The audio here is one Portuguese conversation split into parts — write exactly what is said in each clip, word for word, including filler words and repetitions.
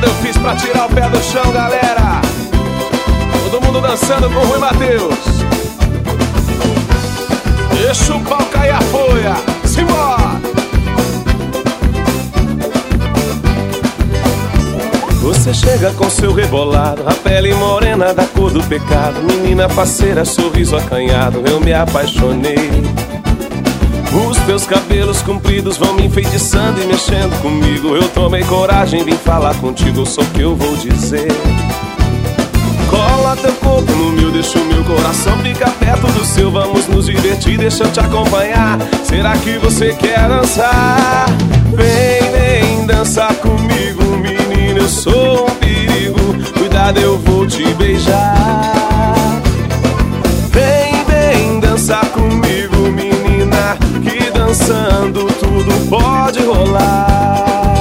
pegada eu fiz pra tirar o pé do chão, galera. Todo mundo dançando com o Rui Matheus. Deixa o pau cair a folha. Simbora! Você chega com seu rebolado, a pele morena da cor do pecado. Menina faceira, sorriso acanhado, eu me apaixonei. Os teus cabelos compridos vão me enfeitiçando e mexendo comigo. Eu tomei coragem, vim falar contigo, só que eu vou dizer. Cola teu corpo no meu, deixa o meu coração ficar perto do seu. Vamos nos divertir, deixa eu te acompanhar. Será que você quer dançar? Vem, vem dançar comigo, menina, eu sou um perigo. Cuidado, eu vou te beijar. Vem, vem dançar comigo, menina, que dançando tudo pode rolar.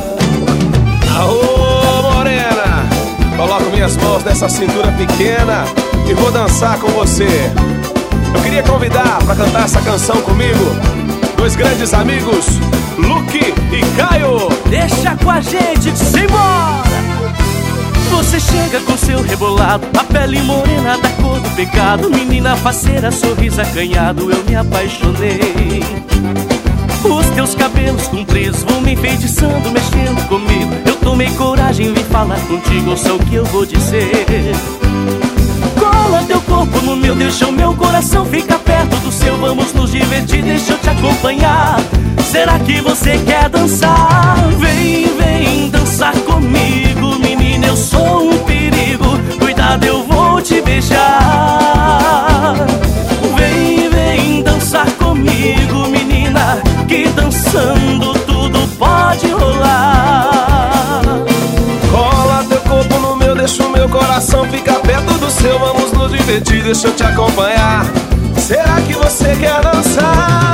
Aô, morena, coloco minhas mãos nessa cintura pequena e vou dançar com você. Eu queria convidar pra cantar essa canção comigo dois grandes amigos, Luke e Caio. Deixa com a gente, simbora! Você chega com seu rebolado, a pele morena da cor do pecado. Menina faceira, sorriso acanhado, eu me apaixonei. Os teus cabelos compridos vão me enfeitiçando, mexendo comigo. Eu tomei coragem, vim falar contigo, eu sei o que eu vou dizer. Cola teu corpo no meu, deixa o meu coração ficar perto do seu. Vamos nos divertir, deixa eu te acompanhar. Será que você quer dançar? Vem, vem dançar comigo, menina, eu sou um perigo. Cuidado, eu vou te beijar. Vem, vem dançar comigo, menina, que dançando tudo pode rolar. Cola teu corpo no meu, deixa o meu coração ficar perto do seu. Vamos nos divertir, deixa eu te acompanhar. Será que você quer dançar?